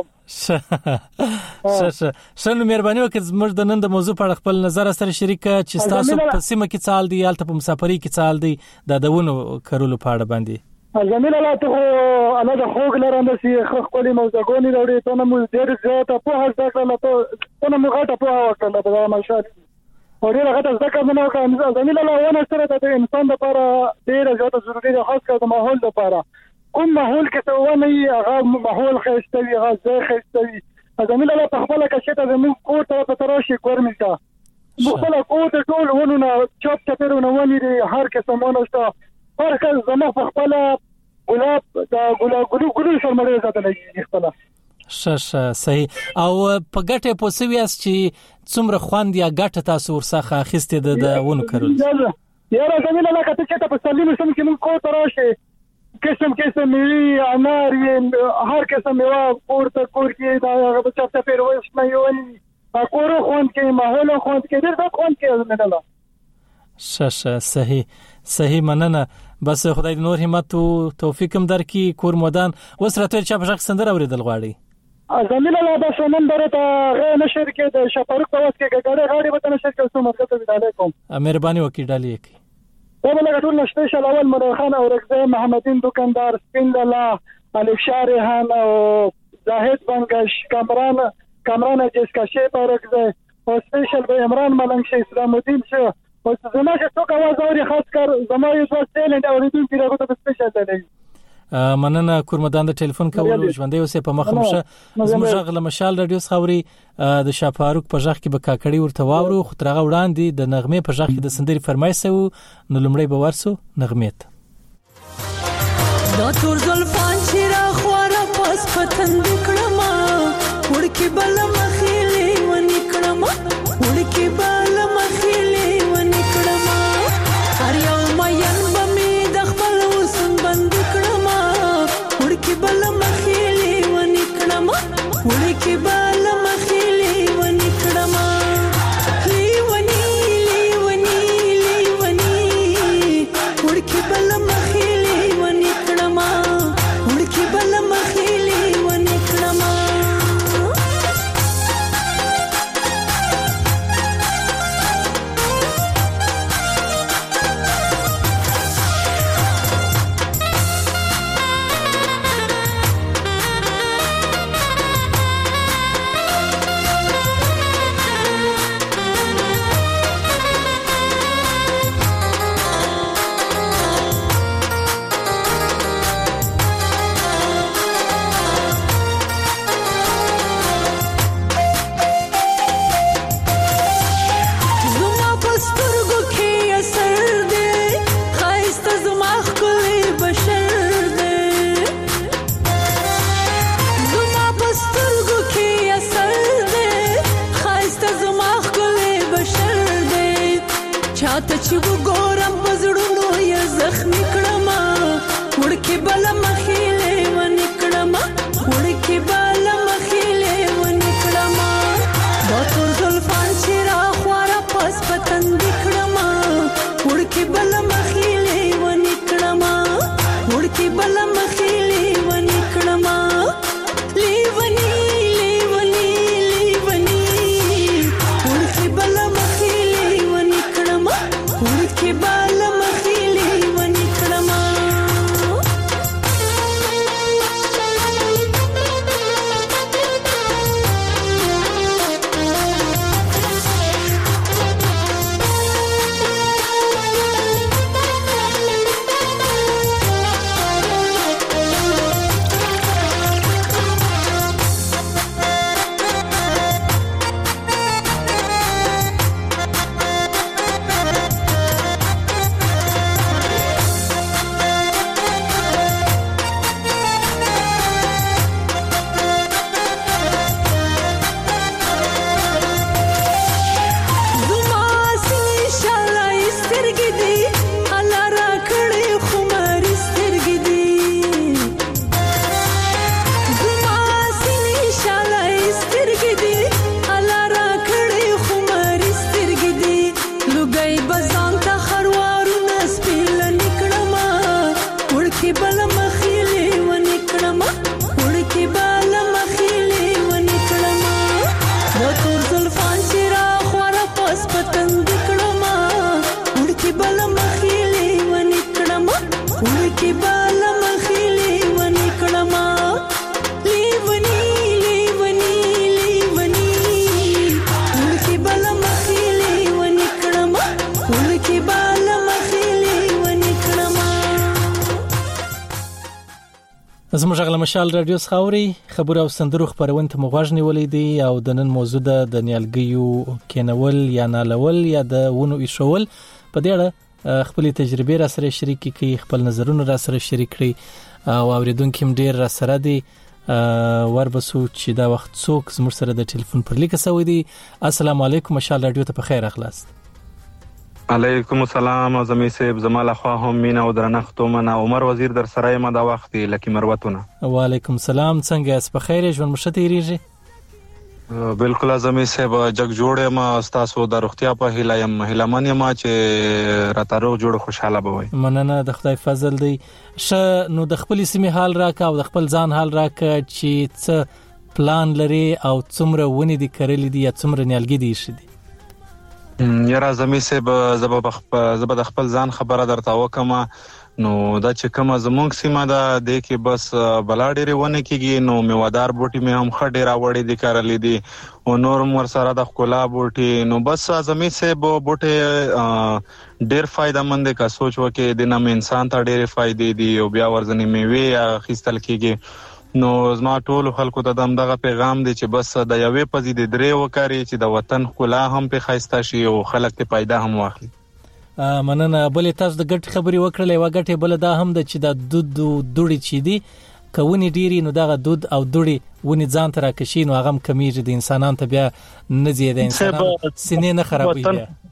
شنو مهرباني وکړئ زموږ د نن د موضوع په اړه خپل نظر سره شریک چې تاسو په سیمه کې چال دی یالته په مسافرۍ کې چال دی د دونو کارولو په اړه باندې زميل الله ته الله د خوګ لرانده سي خپل موضوعونه لري ته نو ډېر زیاته په هر ځای ته ته نو غاټه په وکړه په ماشات اوري هغه ځکه نو کوم زميل الله ونه سره د انسان لپاره ډېر زیاته ضروري ده خاص کر د ماحول لپاره کوم ماحول کې ته ونه هغه ماحول خېستوي هغه ځای خېستوي زميل الله په خپل کې چې زموږ کور ته په تراشي کورمل تا خپل کور ته ټول ونه چاپ چپرونه ونی هر کې سمونه شته فرق زما په خپل ګلاب دا ګلو شرمړې زاتلې خپل صحیح او په ګټه پوسویاس چې څومره خوند یا ګټه تاسو ورڅخه اخیسته د ونو کړل یاره زميل الله کته چې په سلیمه سم کې موږ کو تراشي قسم میوه انار هر قسم میوه کور کې دا هغه چا ته پیروش نه یونی کور خوند کې ماحول خوند کې ډېر خوند کې زميل الله صحیح مننه بس خدای نور همت او توفیق هم درکې کور مودان وسرته چې په شخص سندر اوریدل غواړي زميل الله بس نن درته غیر نشر کې د شپارک په واسطه کې غاړي به نشر کې څه مطلب دی علیکم مهرباني وکړئ ډالې کې وبلغه ټول سپیشل اول مرخان او رکزه محمدین دکاندار سپین الله الف شارحان او زاهد بنگش کامران جسکا شیپ او رکزه او سپیشل به عمران ملنگ شه اسلام الدین شه او زما چې څوک आवाज اوري خاص کر زما یو څه چیلنج اوریدونکو راغو ته سپیشل دی مننه کورمدان د ټلیفون کول ژوندې اوسه په مخمشه زموږ غل مشال رادیو خوري د شاپاروک په ځخ کې به کاکړی ورته واورو خو ترغه وړاندې د نغمه په ځخ کې د سندري فرمایش وو نو لمړی به ورسو نغمه ته دا تور زلفان چې را خوره پس پتند کړما ورکی بل مخېلې ونی کړما ورکی بل مخېلې ونی کړما هر یو مېن بمې د خپل وسم بند کړما ورکی بل مخېلې ونی کړما ورکی بل مخېلې ونی کړما ورکی بل مخېلې ونی کړما ورکی بل مخېلې ونی کړما چاته چې وګورم بزړونو یې زخمی کړما ورکی بل مخېلې ونی کړما ورکی بل مخېلې ونی کړما دا تور زلفان چې را خوره پس پتند کړما ورکی بل مخېلې ونی کړما ورکی بل مخېلې ونی کړما لیونی ورکی بل مخېلې ونی کړما ورکی بل مخېلې ونی کړما زموږ غل مشال رادیو خاوري خبر او سندرو خبرونه ته مغواژنی ولیدي او د نن موضوع د نیالګیو کېنول یا نالول یا د ونو ایښول په دې اړه خپل تجربه را سره شریک کړي، خپل نظرونه را سره شریک کړي او اوریدونکو هم ډیر را سره دي. وربسو چې دا وخت څوک زموږ سره د ټلیفون پر لیکه سوي دي. السلام علیکم، مشال رادیو ته په خیر اخلاص. علیکم السلام. زمي صاحب زمال اخوا هم مینا او درنښت منه عمر وزیر در سره ما دا وخت لکه مروتونه. وعلیکم السلام، څنګه اس په خیر ژوند مشته ریږي؟ بالکل زمي صاحب جگ جوړه ما تاسو د روغتیا په هیلایم هیلمن ما چې راته روغ جوړ خوشاله بوي. مننه، د خدای فضل دی. نو د خپل سیمه حال راکا او د خپل ځان حال راکا چې څه پلان لري او څومره ونی دي کړلې دي یا څومره نیالګي دي شې دي؟ یاره زمي صاحب زب د خپل ځان خبره درته وکم. نو دا چې کوم زمونږ سیمه ده د کې بس بلاډيري ونه کېږي، نو میوادار بوټي مې هم خډې راوړې دي کارلې دي او نور مر سره د خلا بوټي. نو بس زمي صاحب بوټي ډېر فائدہ مند کا سوچ وکي د نام انسان ته ډېر فائدې دي او بیا ورځنی میوه خېستل کېږي. نو زما ټول خلکو ته دغه پیغام دی چې بس د یوې پزې د درې وکړي چې د وطن خلا هم په خېستا شي او خلک ته پیدا هم واخلي. مننه. بلې تاسو د ګټ خبري وکړلې و ګټه بل دا هم د چې د دود دوړي چي دي کونی ډيري نو دغه دود او دوړي ونی ځان تر کشي نو هغه کمیږي د انسانانو ته بیا نه زیاده انسانانو سینې نه خرابوي.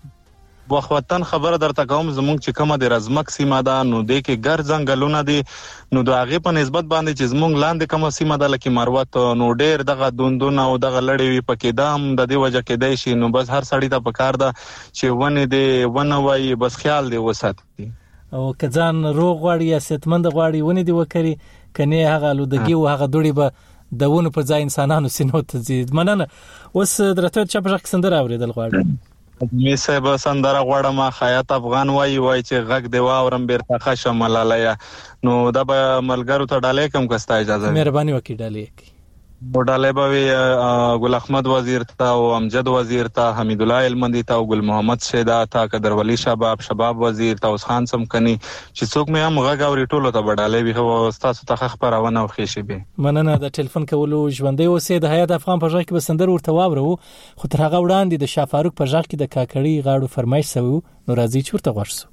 وطن خبره درته کوم زمونږ چې کومه د رزمک سیمه ده نو د کې ګر ځنګلونه دي نو د هغه په نسبت باندې چې زمونږ لاندې کومه سیمه ده لکه مروت نو ډېر دغه دوندونه او دغه لړې وي پکې دام د دې وجه کې دی شي. نو بس هر سړی ته پکار ده چې ونه دی ونه وای بس خیال دی وساتي او کځان روغ غواړي یا صحتمند غواړي ونه دی وکړي کني هغه لودګي او هغه دوړي به دونه په ځای انسانانو سينو ته زیات. مننه. اوس درته چې په ځکه سندره اوریدل غواړم. می صاحب سندره غواړم خیاط افغان وای چې غږ دی واورم بیرته خشه ملاله. نو دا به ملګرو ته ډالې کوم کستا اجازه مهرباني وکړئ ډالې ډالې به ګل احمد وزیر ته او امجد وزیر ته حمید الله المندی ته او ګل محمد شیدا ته قدر ولی شباب وزیر ته اوس خان سمکنی چې څوک مې هم غږ اوري ټولو ته ډالې به او تاسو ته خبرونه او خېشي به. مننه. د ټلیفون کولو ژوندۍ اوسې د حیات افغان په ځای کې به سندر ورته واورو خو تر هغه وړاندې د شافاروق په ځای کې د کاکړی غاړو فرمایش سوي نو راځي چې ورته ورسو.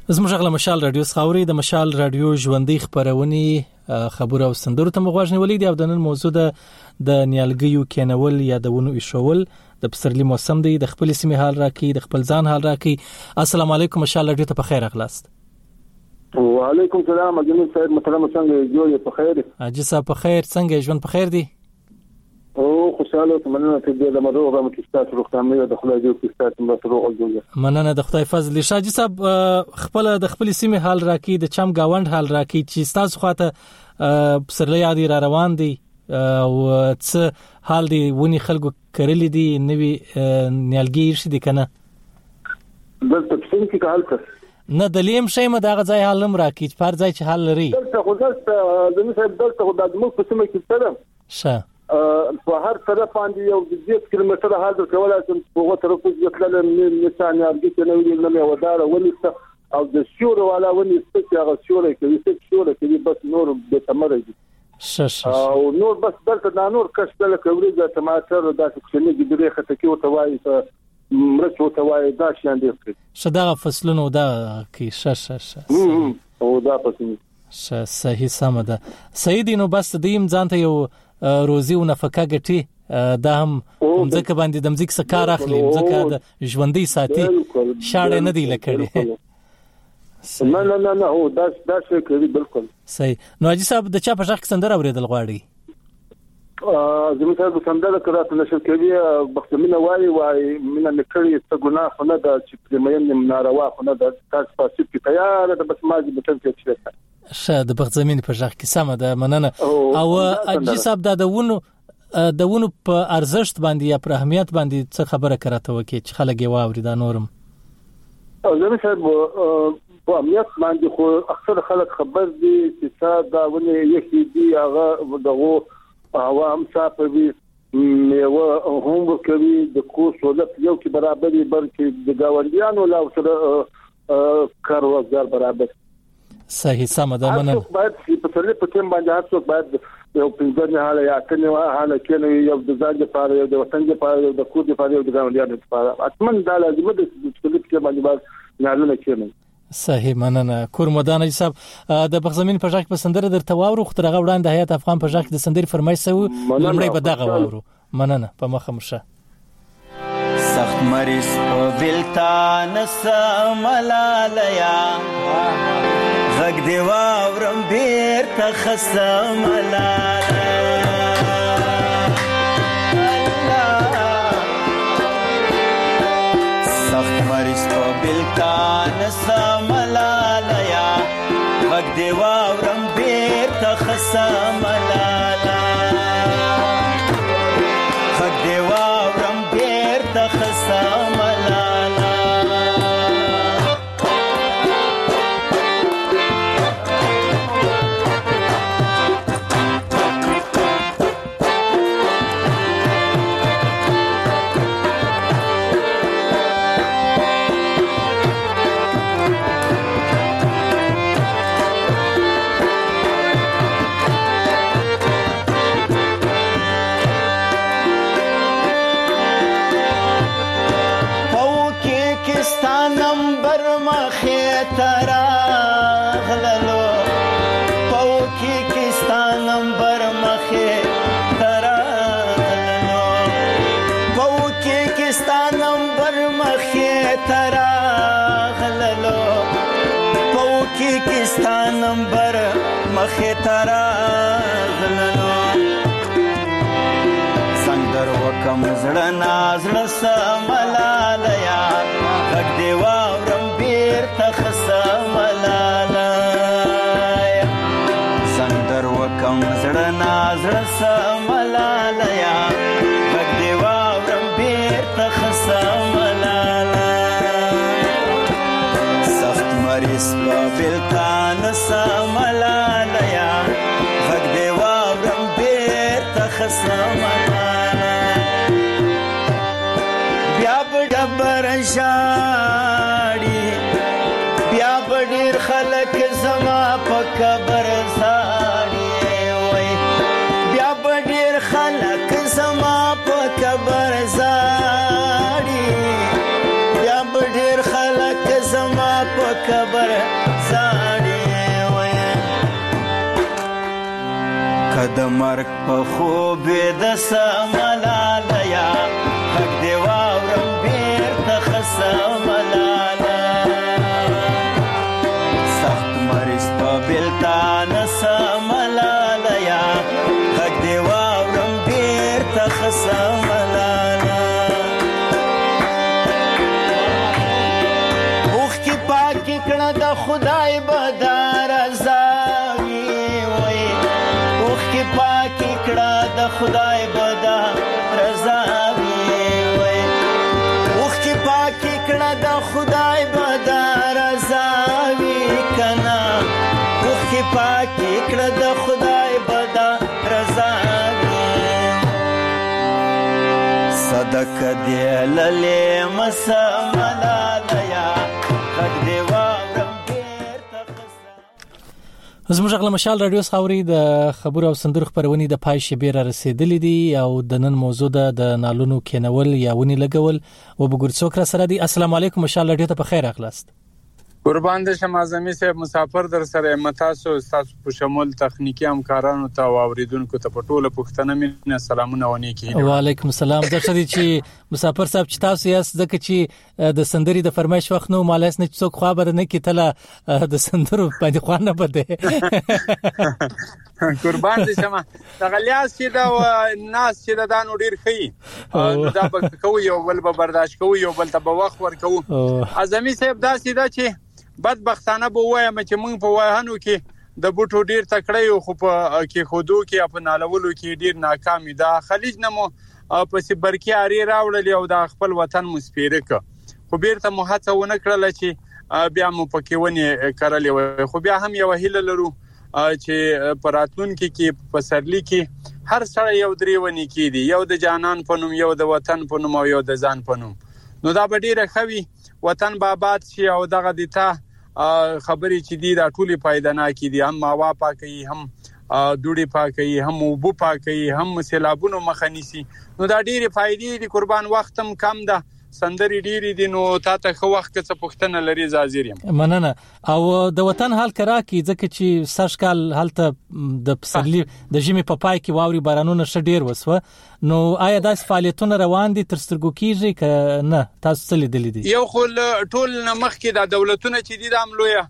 زموږ غلا مشال رادیو خاوري د مشال رادیو ژوندۍ خبرونه خبره او سندرو ته مغواژنې ولید او د نن موضوع د نیالګیو کېنول یا د ونو ایښول د پسرلي موسم دی د خپل سیمه حال راکې د خپل ځان حال راکې. السلام علیکم مشال رادیو ته په خیر اغلاست. وعلیکم السلام اجمل صاحب محترم څنګه جوړ په خیر؟ اجي صاحب په خیر څنګه ژوند په خیر دی؟ او خوشاله مننه ته د مروغه متستات روغتامي د خدای دې متستات مروغه جوړه مننه د خدای فضل. شاجي صاحب خپل د خپل سیمه حال راکې د چم گاوند حال راکې چې تاسو خواته پسرلي عادي را روان دي او څه حال دی ونی خلکو کړلې دي نوې نیالګي شې دي کنه دلته څنګه کې حال څه نه دلیم شي مده غځای حالم راکې پر ځای چې حال لري دلته خو دلته زموږ دلته خو د موږ په سیمه کې سره شه په هر طرف باندې یو 10 کیلومتر حاضر کولای شم په وګړو طرف کې تلل نشان یارګي چې نو ویل نه وداره ولې او د شور والا ونی څه هغه شور کوي څه شور کوي بس نور به تمره دي او نور بس دلته د نور کښته لکوري د ټماټر د څنګه د دې خطه کې وتوای مرچ وتوای دا شان دي شدا فصلونو دا کې او دا پسې صحیح سم ده سیدی نو بس دیم ځانته یو روزي او نفقه ګټي دا هم ځکه باندې د مزیک سکار اخلي ځکه د ژوندۍ ساتي شاړې نه دی لکړي نه هو دا څه کوي بالکل صحیح. نو اجي صاحب د چا په ځخ سندره اوریدل غواړي زموږ صاحب سندره کړه نشل کوي بختمنه وای من نکړي څه ګناه نه دا چې پرمین ناروا نه دا تاسو پاسې کې تیار ده بس ماجي بتل کې څه شه د بغزمین په ځخ کې سم ده مننه او اجي صاحب د ونو په ارزښت باندې یا پر اهمیت باندې څه خبره کراته وکي چې خلک یې واوري دا نورم زموږ صاحب په اهمیت باندې خو اکثر خلک خبر دي چې دا ونه یخي دي هغه دغه عوام صاحبي میوه هم کوي د کوڅو سہولت یو کې برابرۍ بلکې د گاونډیانو لا سره کاروبار برابر صحیح سم ده مننه باید په ترې په کوم باندې هڅه باید یو پنځه حاله یا کنه حاله کنه یو د ځان لپاره یو د وطن لپاره یو د کور لپاره یو د گاونډیانو لپاره اتمن دا لازم ده چې په دې کې باندې نه کېنه صحیح مننه کور مدان صاحب د بغزمین په ځای په سندره درته واورو خو ترغه وړاندې حیات افغان په ځای د سندري فرمایش سو لمړی به دغه واورو مننه په مخه مشه سخت مریض په بلتان سملالیا غږ دی واورم بیرته خسملالیا سخت مریض په بلتان سملالیا غږ دی واورم بیرته خسملالیا غږ دی واورم بیرته خسملالیا نمبر مخه ترا غلنو سندر وکم زړه نازړه سملالیا غږ دی واورم بیرته خسملالیا سندر وکم زړه نازړه سملالیا غږ دی واورم بیرته خسملالیا سخت مریض په بلتان سملالیا غږ دی واورم بیرته خسملالیا بیا به ډبر شاړي بیا به ډېر خلک زما په قبر زاړي وای بیا به ډېر خلک زما په قبر زاړي بیا به ډېر خلک زما په قبر زاړي وای کده مرګ په خوب د سملایا حق دی واورم بیرته خسملالا سخت مریض په بلتان سملایا حق دی واورم بیرته خسملالا اوخ کی پاکی کړه د خدای بدار زاوی وای اوخ کی پاکی کړه د خدای بدار رضاوی وای اوخ کی پاکی کړه د خدای بدار رضاوی کنا اوخ کی پاکی کړه د خدای بدار رضاوی صدق دی للی مسملا لیا غږ دی واورم زموږ غلا مشال رادیو خاوري د خبرو او سندرو خبرونې د پای شبیر رسیدلې دي او د نن موضوع د نالونو کینول یا ونی لګول او بګورڅوک را سره دي. السلام علیکم مشال رادیو ته په خیر اخلاست. قربان دې شم اعظمي صاحب مسافر در سره متاسو تاسو په شمول تخنیکی همکارانو ته او اوریدونکو ته په ټوله پښتنه مینه سلامونه ونی کی. وعلیکم السلام. درته دي چې مسافر صاحب چې تاسو یې ځکه چې د سندري د فرمایش وخت نو مالاس نه څوک خبر نه کیتله د سندرو باندې خوانه بده. قربان دې شم تغلیاس چې دا ناس چې دا نو ډیر خي نو دا به کوي یو بل به برداشت کوي یو بل ته به وخت ورکو. اعظمي صاحب دا سیده چې بدبختانه به وایم چې موږ په وایهانو کې د بوټو ډیر تکړه یو خو په کې خودو کې په نالولو کې ډیر ناکامي ده. خلیج نمو په سیبرکی اړې راوړل او د خپل وطن مسپیره ک خو بیرته مو هڅه ونه کړل چې بیا مو پکې ونی کړلې وي. خو بیا هم یو هیله لرو چې پراتلونکو کې په سرلی کې هر سړی یو درې ونی کېدی یو د جانان په نوم یو د وطن په نوم او یو د ځان په نوم نو دا به ډیره خوي وطن بابات شي او دغه دیتا خبرې چې دی دا ټولي فائدہ نه کیدي هم هوا پاکي هم دوړي پاکي هم وبو پاکي هم سیلابونو مخنيسي نو دا ډیره فائدې دي. قربان وختم کم ده سندري ډيري دي نو تا ته خو وخت څه پښتنه لري زازيرم مننه. او د وطن حال کرا کی ځکه چې سرشکال حالته د پسرلی د ژمي په پای کې واوري بارانونه شډیر وسوه نو آیا داس فعالیتونه روان دي تر سترګو کیږي ک نه تاسو څه لیدل دي؟ یو خو ټول مخ کې د دولتونو چې دي د عملويه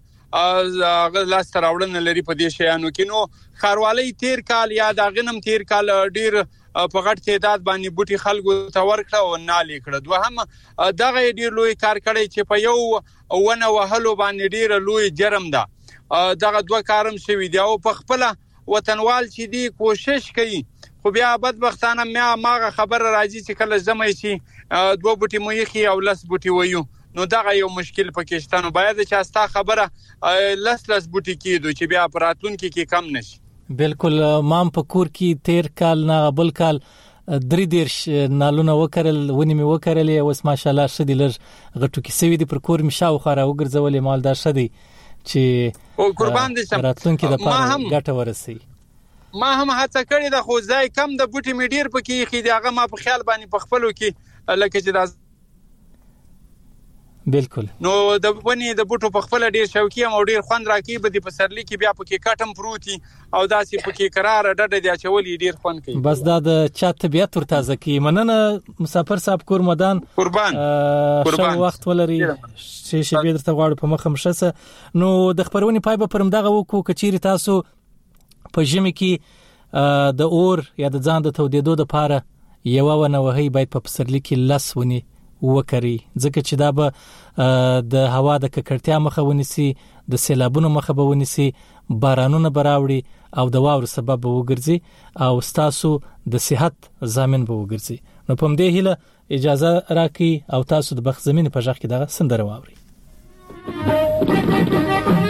لاس تراوړنه لري په دې شیانو کې نو خاروالۍ تیر کال یا د غنم تیر کال ډیر په غټ تعداد باندې بوټي خلکو ته ورکړه او نالي کړه. دوهم دغه ډیر لوی کار کړی چې په یو ونه وهلو باندې ډیر لوی جرم ده. دغه دوه کارم شوی دی او په خپل وطنوال چې دی کوشش کوي خو بیا بدبختانه ماغه خبر راځي چې کله زمای شي دوه بوټي مويخي او لس بوټي ويو نو دغه یو مشکل پاکستان باید چې استا خبره لس بوټي کیدو چې بیا پراتونکو کې کم نشي. بالکل مام په کور کې تیر کال نه بل کال درې دیرش نالونه وکړل ونی می وکړلې اوس ماشاءالله شدي لږ غټو کې سوي دي پر کور می شاو خاره وګرځولې مالدار شدي چې قربان دي سم راتلونکو د پاره ګټه ورسي. ما هم هڅه کړې د خو ځای کم د بوټي می ډیر پکې خې دغه ما په خیال باندې په خپلو کې لکه چې دا بالکل نو د ونی د بوټو په خپل ډیر شوقي او ډیر خوند راکې به د پسرلی کې بیا پکې کټم پروتي او داسې پکې قرار ډډه دی چولې ډیر خوند کوي. بس دا د چا طبيعت ور تازه کی. مننه مسافر صاحب کور مدان قربان وخت ولري شي به درته غواړم په مخه مشسه نو د خبرونې پای به پرم دغه وکړو کچيري تاسو په ژمي کې د اور یا د ځان د تودېدو لپاره یو ونه وهي باید په پسرلی کې لس ونی وکړي ځکه چې دا به د هوا د ککړتیا مخه ونیسي د سیلابونو مخه به ونیسي بارانونه براوړي او د واورو سبب به وګرځي او تاسو د صحت ضامن به وګرځي. نو په دې هیله اجازه راکړئ او تاسو د بخت زمين په ځخ کې دغه سندره واوري.